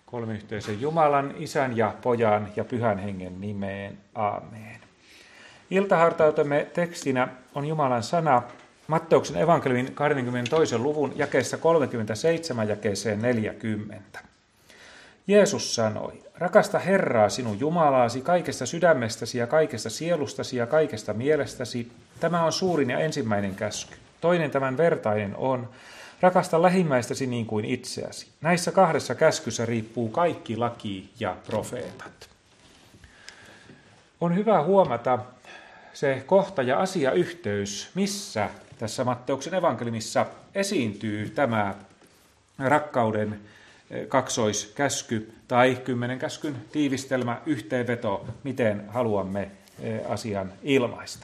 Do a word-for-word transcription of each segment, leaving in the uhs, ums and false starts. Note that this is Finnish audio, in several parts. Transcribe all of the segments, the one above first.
Kolmiyhteisen Jumalan, Isän ja Pojan ja Pyhän Hengen nimeen. Aamen. Iltahartautemme tekstinä on Jumalan sana Matteuksen evankeliumin kaksikymmentätoisen luvun jakeessa kolmekymmentäseitsemän jakeeseen neljäkymmentä. Jeesus sanoi, rakasta Herraa sinun Jumalaasi kaikesta sydämestäsi ja kaikesta sielustasi ja kaikesta mielestäsi. Tämä on suurin ja ensimmäinen käsky. Toinen tämän vertainen on, rakasta lähimmäistäsi niin kuin itseäsi. Näissä kahdessa käskyssä riippuu kaikki laki ja profeetat. On hyvä huomata se kohta ja asiayhteys, missä tässä Matteuksen evankeliumissa esiintyy tämä rakkauden kaksoiskäsky tai kymmenen käskyn tiivistelmä, yhteenveto, miten haluamme asian ilmaista.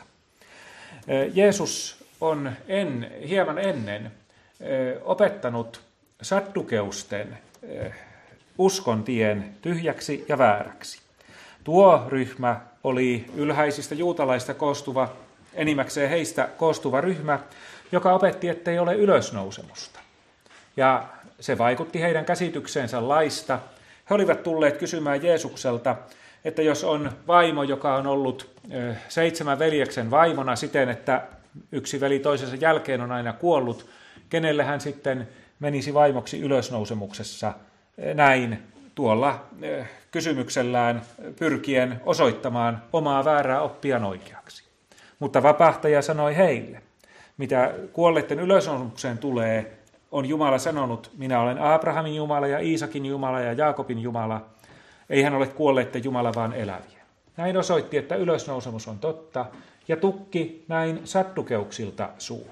Jeesus on en, hieman ennen opettanut saddukeusten uskontien tyhjäksi ja vääräksi. Tuo ryhmä oli ylhäisistä juutalaista koostuva, enimmäkseen heistä koostuva ryhmä, joka opetti, ettei ole ylösnousemusta. Ja se vaikutti heidän käsitykseensä laista. He olivat tulleet kysymään Jeesukselta, että jos on vaimo, joka on ollut seitsemän veljeksen vaimona siten, että yksi veli toisensa jälkeen on aina kuollut, kenelle hän sitten menisi vaimoksi ylösnousemuksessa näin tuolla kysymyksellään pyrkien osoittamaan omaa väärää oppiaan oikeaksi. Mutta vapahtaja sanoi heille, mitä kuolleiden ylösnousemukseen tulee, on Jumala sanonut, minä olen Abrahamin Jumala ja Iisakin Jumala ja Jaakobin Jumala. Ei hän ole kuolleiden Jumala, vaan eläviä. Näin osoitti, että ylösnousemus on totta, ja tukki näin saddukeuksilta suu.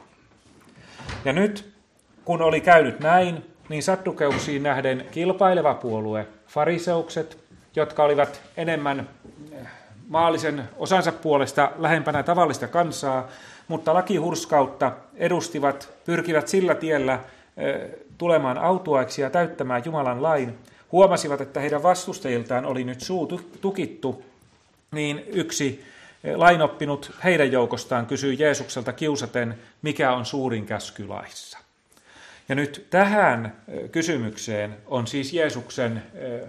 Ja nyt, kun oli käynyt näin, niin saddukeuksiin nähden kilpaileva puolue, fariseukset, jotka olivat enemmän maallisen osansa puolesta lähempänä tavallista kansaa, mutta lakihurskautta edustivat, pyrkivät sillä tiellä tulemaan autuaiksi ja täyttämään Jumalan lain, huomasivat, että heidän vastustajiltaan oli nyt suu tukittu, niin yksi lainoppinut heidän joukostaan kysyi Jeesukselta kiusaten, mikä on suurin käsky laissa. Ja nyt tähän kysymykseen on siis Jeesuksen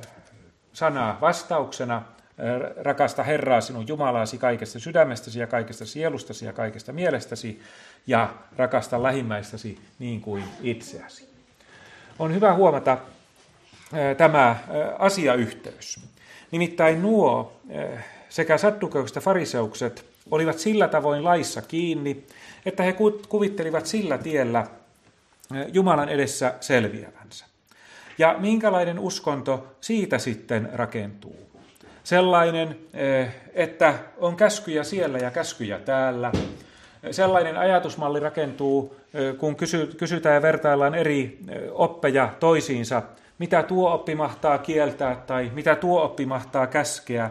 sana vastauksena, rakasta Herraa sinun Jumalaasi kaikesta sydämestäsi ja kaikesta sielustasi ja kaikesta mielestäsi ja rakasta lähimmäistäsi niin kuin itseäsi. On hyvä huomata tämä asiayhteys. Nimittäin nuo sekä saddukeukset että fariseukset olivat sillä tavoin laissa kiinni, että he kuvittelivat sillä tiellä Jumalan edessä selviävänsä. Ja minkälainen uskonto siitä sitten rakentuu? Sellainen, että on käskyjä siellä ja käskyjä täällä. Sellainen ajatusmalli rakentuu, kun kysytään ja vertaillaan eri oppeja toisiinsa, mitä tuo oppi mahtaa kieltää tai mitä tuo oppi mahtaa käskeä.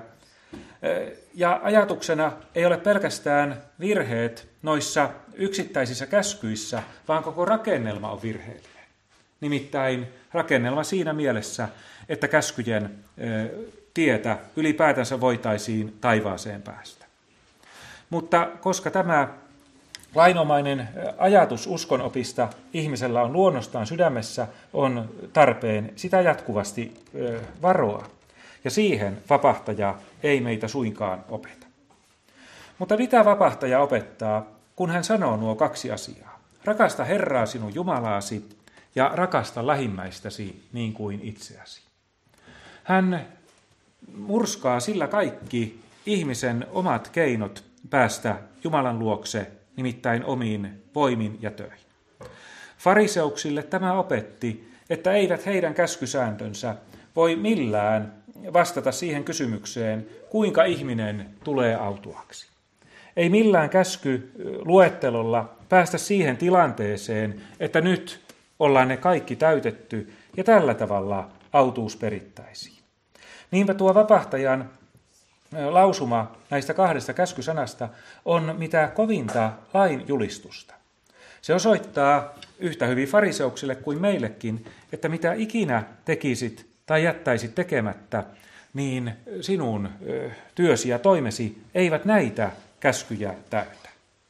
Ja ajatuksena ei ole pelkästään virheet noissa yksittäisissä käskyissä, vaan koko rakennelma on virheellinen. Nimittäin rakennelma siinä mielessä, että käskyjen tietä ylipäätänsä voitaisiin taivaaseen päästä. Mutta koska tämä lainomainen ajatus uskonopista ihmisellä on luonnostaan sydämessä, on tarpeen sitä jatkuvasti varoa. Ja siihen vapahtaja ei meitä suinkaan opeta. Mutta mitä vapahtaja opettaa, kun hän sanoo nuo kaksi asiaa? Rakasta Herraa sinun Jumalaasi ja rakasta lähimmäistäsi niin kuin itseäsi. Hän murskaa sillä kaikki ihmisen omat keinot päästä Jumalan luokse, nimittäin omiin voimin ja töihin. Fariseuksille tämä opetti, että eivät heidän käskysääntönsä voi millään vastata siihen kysymykseen, kuinka ihminen tulee autuaksi. Ei millään käskyluettelolla päästä siihen tilanteeseen, että nyt ollaan ne kaikki täytetty ja tällä tavalla autuus perittäisiin. Niinpä tuo vapahtajan lausuma näistä kahdesta käskysanasta on mitä kovinta lain julistusta. Se osoittaa yhtä hyvin fariseuksille kuin meillekin, että mitä ikinä tekisit tai jättäisit tekemättä, niin sinun työsi ja toimesi eivät näitä käskyjä täytä.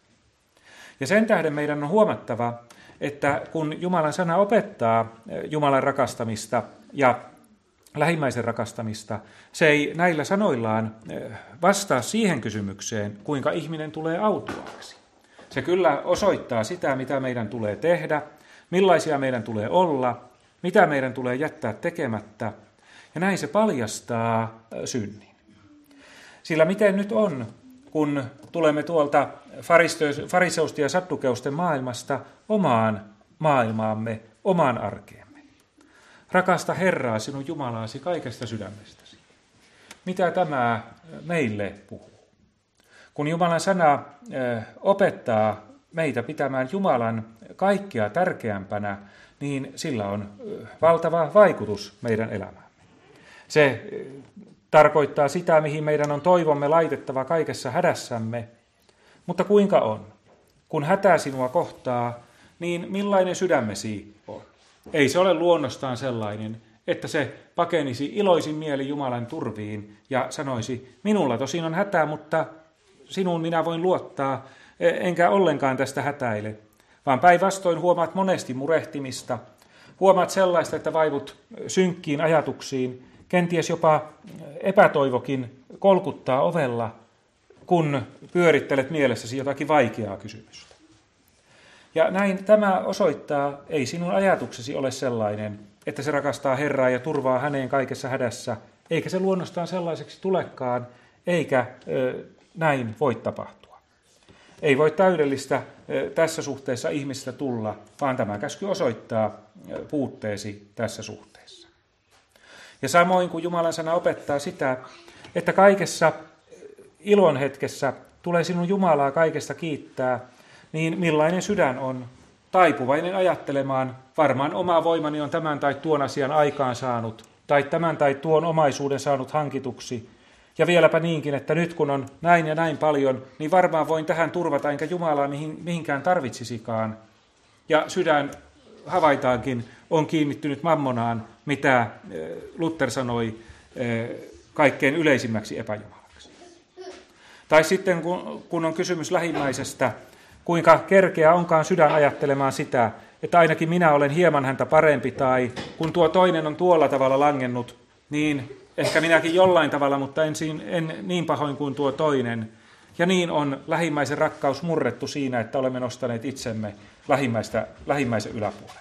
Ja sen tähden meidän on huomattava, että kun Jumalan sana opettaa Jumalan rakastamista ja lähimmäisen rakastamista, se ei näillä sanoillaan vastaa siihen kysymykseen, kuinka ihminen tulee autuaaksi. Se kyllä osoittaa sitä, mitä meidän tulee tehdä, millaisia meidän tulee olla, mitä meidän tulee jättää tekemättä, ja näin se paljastaa synnin. Sillä miten nyt on, kun tulemme tuolta fariseusta ja saddukeusten maailmasta omaan maailmaamme, omaan arkeemme. Rakasta Herraa, sinun Jumalaasi, kaikesta sydämestäsi. Mitä tämä meille puhuu? Kun Jumalan sana opettaa meitä pitämään Jumalan kaikkea tärkeämpänä, niin sillä on valtava vaikutus meidän elämäämme. Se tarkoittaa sitä, mihin meidän on toivomme laitettava kaikessa hädässämme. Mutta kuinka on? Kun hätä sinua kohtaa, niin millainen sydämesi on? Ei se ole luonnostaan sellainen, että se pakenisi iloisin mieli Jumalan turviin ja sanoisi, minulla tosin on hätä, mutta sinuun minä voin luottaa, enkä ollenkaan tästä hätäile. Vaan päinvastoin huomaat monesti murehtimista, huomaat sellaista, että vaivut synkkiin ajatuksiin, kenties jopa epätoivokin kolkuttaa ovella, kun pyörittelet mielessäsi jotakin vaikeaa kysymystä. Ja näin tämä osoittaa, ei sinun ajatuksesi ole sellainen, että se rakastaa Herraa ja turvaa häneen kaikessa hädässä, eikä se luonnostaan sellaiseksi tulekaan, eikä ö, näin voi tapahtua. Ei voi täydellistä ö, tässä suhteessa ihmistä tulla, vaan tämä käsky osoittaa ö, puutteesi tässä suhteessa. Ja samoin kuin Jumalan sana opettaa sitä, että kaikessa ilon hetkessä tulee sinun Jumalaa kaikesta kiittää, niin millainen sydän on taipuvainen ajattelemaan, varmaan oma voimani on tämän tai tuon asian aikaan saanut, tai tämän tai tuon omaisuuden saanut hankituksi, ja vieläpä niinkin, että nyt kun on näin ja näin paljon, niin varmaan voin tähän turvata, enkä Jumalaa mihin, mihinkään tarvitsisikaan. Ja sydän havaitaankin, on kiinnittynyt mammonaan, mitä Luther sanoi kaikkein yleisimmäksi epäjumalaksi. Tai sitten kun on kysymys lähimmäisestä, kuinka kerkeä onkaan sydän ajattelemaan sitä, että ainakin minä olen hieman häntä parempi, tai kun tuo toinen on tuolla tavalla langennut, niin ehkä minäkin jollain tavalla, mutta en, en niin pahoin kuin tuo toinen. Ja niin on lähimmäisen rakkaus murrettu siinä, että olemme nostaneet itsemme lähimmäistä, lähimmäisen yläpuolelle.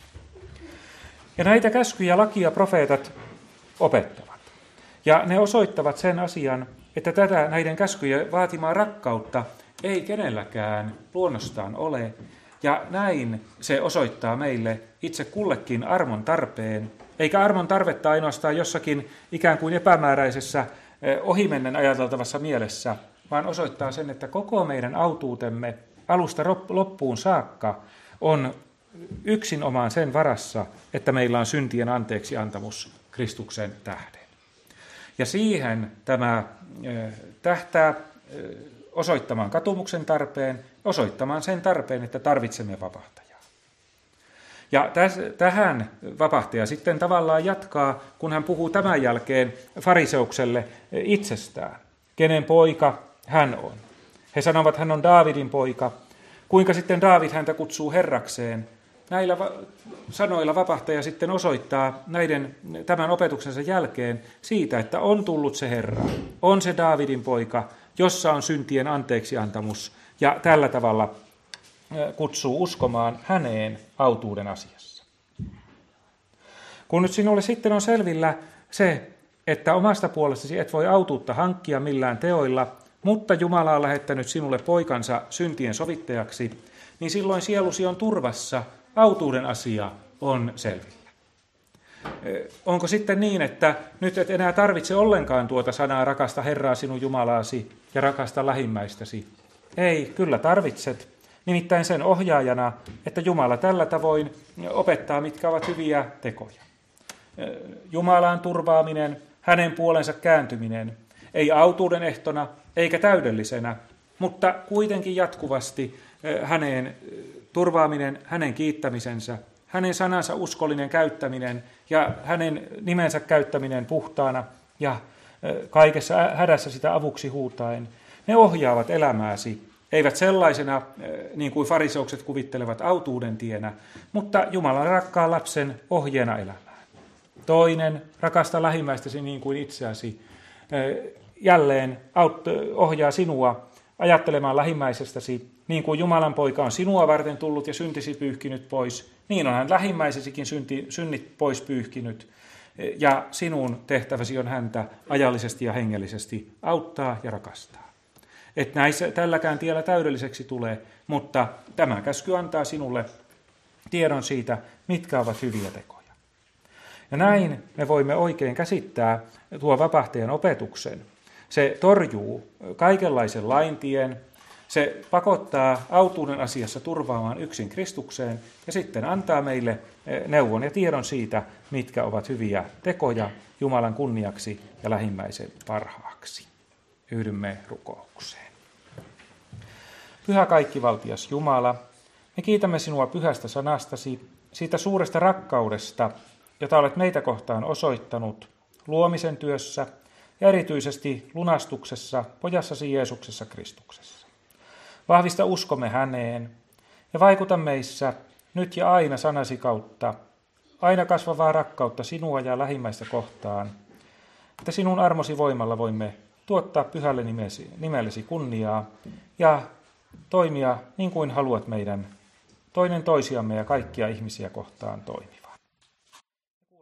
Ja näitä käskyjä, lakia profeetat opettavat. Ja ne osoittavat sen asian, että tätä näiden käskyjen vaatimaa rakkautta ei kenelläkään luonnostaan ole. Ja näin se osoittaa meille itse kullekin armon tarpeen, eikä armon tarvetta ainoastaan jossakin ikään kuin epämääräisessä ohimennen ajateltavassa mielessä, vaan osoittaa sen, että koko meidän autuutemme alusta loppuun saakka on yksinomaan sen varassa, että meillä on syntien anteeksi antamus Kristuksen tähden. Ja siihen tämä tähtää osoittamaan katumuksen tarpeen, osoittamaan sen tarpeen, että tarvitsemme vapahtajaa. Ja tähän vapahtaja sitten tavallaan jatkaa, kun hän puhuu tämän jälkeen fariseukselle itsestään. Kenen poika hän on? He sanovat, hän on Daavidin poika. Kuinka sitten Daavid häntä kutsuu herrakseen? Näillä sanoilla vapahtaja sitten osoittaa näiden, tämän opetuksensa jälkeen siitä, että on tullut se Herra, on se Daavidin poika, jossa on syntien anteeksiantamus, ja tällä tavalla kutsuu uskomaan häneen autuuden asiassa. Kun nyt sinulle sitten on selvillä se, että omasta puolestasi et voi autuutta hankkia millään teoilla, mutta Jumala on lähettänyt sinulle poikansa syntien sovittajaksi, niin silloin sielusi on turvassa, autuuden asia on selvillä. Onko sitten niin, että nyt et enää tarvitse ollenkaan tuota sanaa rakasta Herraa sinun Jumalaasi ja rakasta lähimmäistäsi? Ei, kyllä tarvitset. Nimittäin sen ohjaajana, että Jumala tällä tavoin opettaa, mitkä ovat hyviä tekoja. Jumalaan turvaaminen, hänen puolensa kääntyminen, ei autuuden ehtona eikä täydellisenä, mutta kuitenkin jatkuvasti hänen turvaaminen, hänen kiittämisensä, hänen sanansa uskollinen käyttäminen ja hänen nimensä käyttäminen puhtaana ja kaikessa hädässä sitä avuksi huutaen, ne ohjaavat elämääsi, eivät sellaisena, niin kuin fariseukset kuvittelevat autuuden tienä, mutta Jumalan rakkaan lapsen ohjeena elämään. Toinen, rakasta lähimmäistäsi niin kuin itseäsi. Jälleen ohjaa sinua ajattelemaan lähimmäisestäsi niin kuin Jumalan poika on sinua varten tullut ja syntisi pyyhkinyt pois. Niin on hän lähimmäisesikin synti, synnit pois pyyhkinyt. Ja sinun tehtäväsi on häntä ajallisesti ja hengellisesti auttaa ja rakastaa. Et näissä tälläkään tiellä täydelliseksi tulee, mutta tämä käsky antaa sinulle tiedon siitä, mitkä ovat hyviä tekoja. Ja näin me voimme oikein käsittää tuo vapahtajan opetuksen. Se torjuu kaikenlaisen laintien, se pakottaa autuuden asiassa turvaamaan yksin Kristukseen ja sitten antaa meille neuvon ja tiedon siitä, mitkä ovat hyviä tekoja Jumalan kunniaksi ja lähimmäisen parhaaksi. Yhdymme rukoukseen. Pyhä kaikkivaltias Jumala, me kiitämme sinua pyhästä sanastasi, siitä suuresta rakkaudesta, jota olet meitä kohtaan osoittanut luomisen työssä ja erityisesti lunastuksessa pojassasi Jeesuksessa Kristuksessa. Vahvista uskomme häneen ja vaikuta meissä nyt ja aina sanasi kautta, aina kasvavaa rakkautta sinua ja lähimmäistä kohtaan, että sinun armosi voimalla voimme tuottaa pyhälle nimesi, nimellesi kunniaa ja toimia niin kuin haluat meidän toinen toisiamme ja kaikkia ihmisiä kohtaan toimia.